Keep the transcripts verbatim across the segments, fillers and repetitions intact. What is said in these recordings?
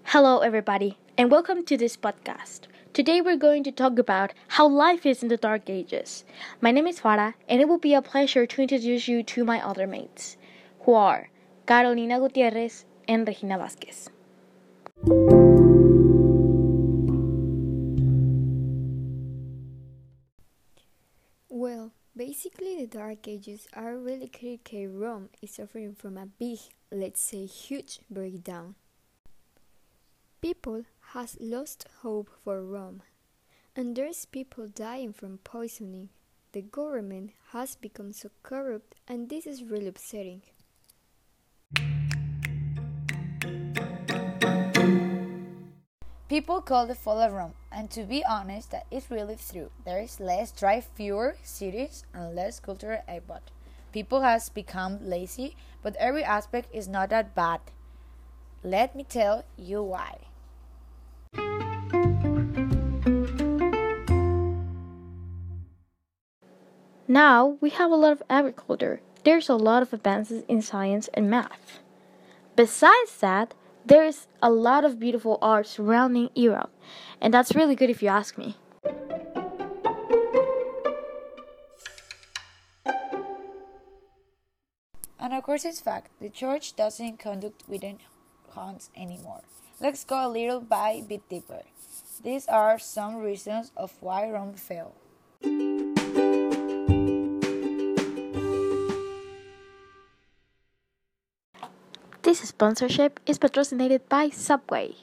Hello, everybody, and welcome to this podcast. Today, we're going to talk about how life is in the Dark Ages. My name is Farah, and it will be a pleasure to introduce you to my other mates, who are Carolina Gutierrez and Regina Vasquez. Well, basically the Dark Ages are really critical. Rome is suffering from a big, let's say huge breakdown. People has lost hope for Rome, and there's people dying from poisoning. The government has become so corrupt, and this is really upsetting. People call the fall of Rome, and to be honest, that is really true. There is less drive, fewer cities, and less cultural output. People has become lazy, but every aspect is not that bad. Let me tell you why. Now, we have a lot of agriculture. There's a lot of advances in science and math. Besides that, there is a lot of beautiful art surrounding Europe, and that's really good if you ask me. And of course, it's fact, the church doesn't conduct within hands anymore. Let's go a little by bit deeper. These are some reasons of why Rome fell. This sponsorship is patrocinated by Subway.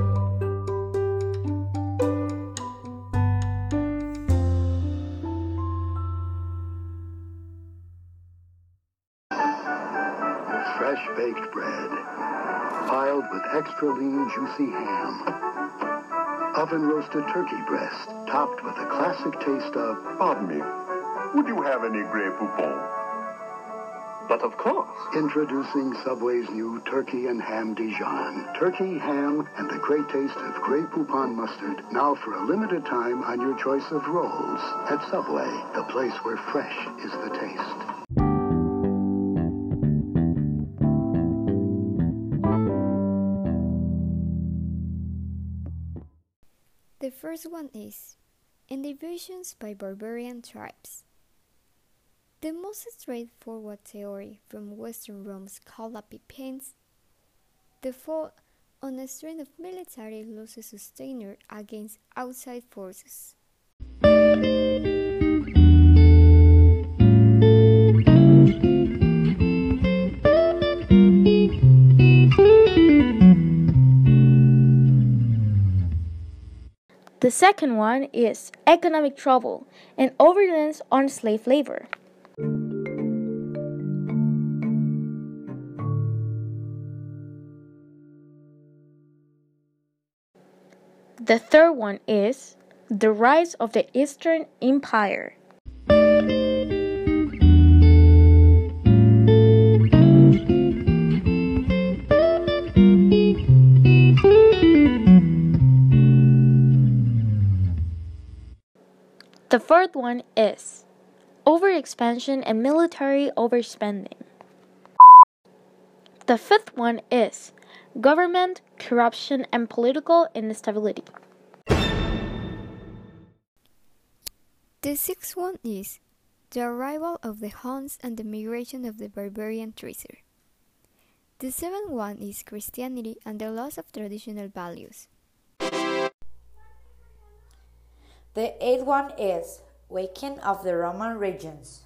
Fresh baked bread, piled with extra lean, juicy ham. Oven roasted turkey breast, topped with a classic taste of... Pardon me, would you have any Grey Poupon? But of course. Introducing Subway's new Turkey and Ham Dijon. Turkey, ham, and the great taste of Grey Poupon mustard. Now for a limited time on your choice of rolls. At Subway, the place where fresh is the taste. The first one is invasions by barbarian tribes. The most straightforward theory from Western Rome's Schola Pippins, the fall on a string of military losses sustained against outside forces. The second one is economic trouble and overreliance on slave labor. The third one is the rise of the Eastern Empire. The fourth one is overexpansion and military overspending. The fifth one is government, corruption, and political instability. The sixth one is the arrival of the Huns and the migration of the barbarian tracer. The seventh one is Christianity and the loss of traditional values. The eighth one is waking of the Roman regions.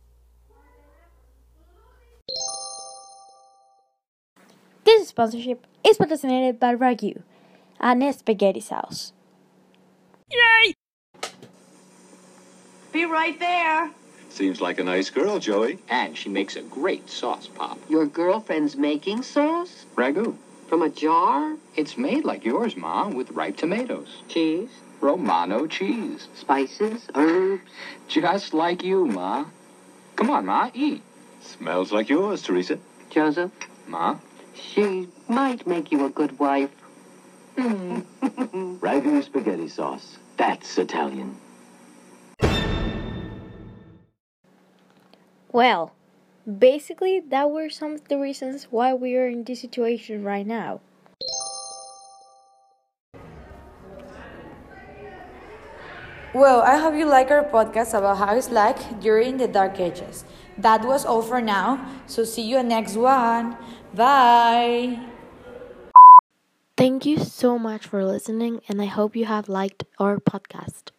This sponsorship is patrocinated by Ragu, and spaghetti sauce. Yay! Be right there. Seems like a nice girl, Joey. And she makes a great sauce, Pop. Your girlfriend's making sauce? Ragu. From a jar? It's made like yours, Ma, with ripe tomatoes. Cheese? Romano cheese. Spices? Herbs? Just like you, Ma. Come on, Ma, eat. Smells like yours, Teresa. Joseph? Ma? She might make you a good wife. Ragu spaghetti sauce. That's Italian. Well, basically, that were some of the reasons why we are in this situation right now. Well, I hope you like our podcast about how it's like during the Dark Ages. That was all for now, so see you next one. Bye! Thank you so much for listening, and I hope you have liked our podcast.